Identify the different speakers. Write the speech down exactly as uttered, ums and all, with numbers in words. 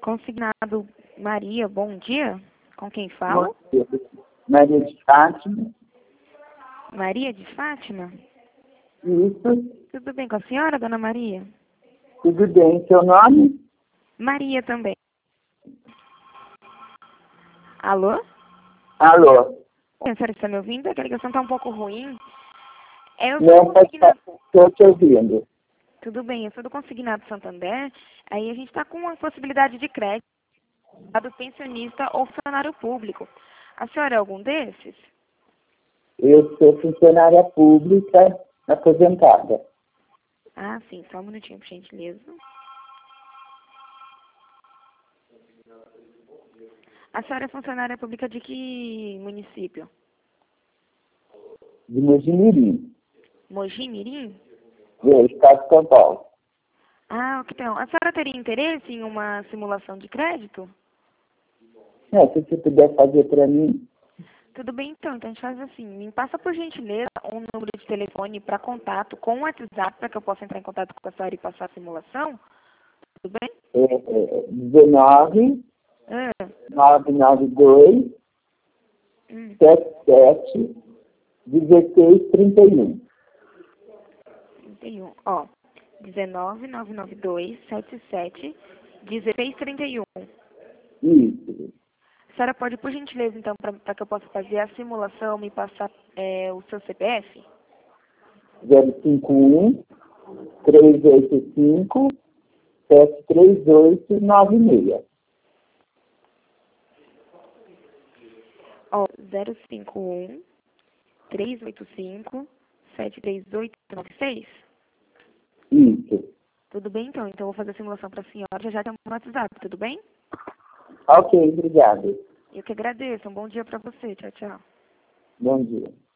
Speaker 1: Consignado Maria, bom dia. Com quem falo?
Speaker 2: Maria de Fátima.
Speaker 1: Maria de Fátima?
Speaker 2: Isso.
Speaker 1: Tudo bem com a senhora, dona Maria?
Speaker 2: Tudo bem. Seu nome?
Speaker 1: Maria também. Alô?
Speaker 2: Alô?
Speaker 1: Oi, a senhora está me ouvindo? A ligação está um pouco ruim. Eu sou
Speaker 2: Não,
Speaker 1: do
Speaker 2: pode
Speaker 1: consignado...
Speaker 2: estou te ouvindo.
Speaker 1: Tudo bem, eu sou do Consignado Santander. Aí a gente está com uma possibilidade de crédito do pensionista ou funcionário público. A senhora é algum desses?
Speaker 2: Eu sou funcionária pública aposentada.
Speaker 1: Ah, sim. Só um minutinho, por gentileza. A senhora é funcionária pública de que município?
Speaker 2: De Mojimirim.
Speaker 1: Mogi Mirim?
Speaker 2: Do Estado de São Paulo.
Speaker 1: Ah, ok. Então, a senhora teria interesse em uma simulação de crédito?
Speaker 2: É, se você puder fazer para mim.
Speaker 1: Tudo bem, então. Então a gente faz assim. Me passa, por gentileza, um número de telefone para contato com o WhatsApp para que eu possa entrar em contato com a senhora e passar a simulação. Tudo bem?
Speaker 2: É, é, dezenove,
Speaker 1: Ah,
Speaker 2: nove nove dois,
Speaker 1: hum.
Speaker 2: sete sete, dezesseis trinta e um.
Speaker 1: trinta e um. Ó, dezenove, nove nove dois, sete sete, dezesseis trinta e um.
Speaker 2: Isso.
Speaker 1: A senhora pode, por gentileza, então, para que eu possa fazer a simulação, me passar é, o seu C P F?
Speaker 2: zero cinco um, três oito cinco, sete três oito nove seis.
Speaker 1: Ó, zero cinco um, três oito cinco, sete três oito nove seis?
Speaker 2: Isso.
Speaker 1: Tudo bem, então? Então eu vou fazer a simulação para a senhora. Já já tem um WhatsApp, tudo bem?
Speaker 2: Ok, obrigado.
Speaker 1: Eu que agradeço. Um bom dia para você. Tchau, tchau.
Speaker 2: Bom dia.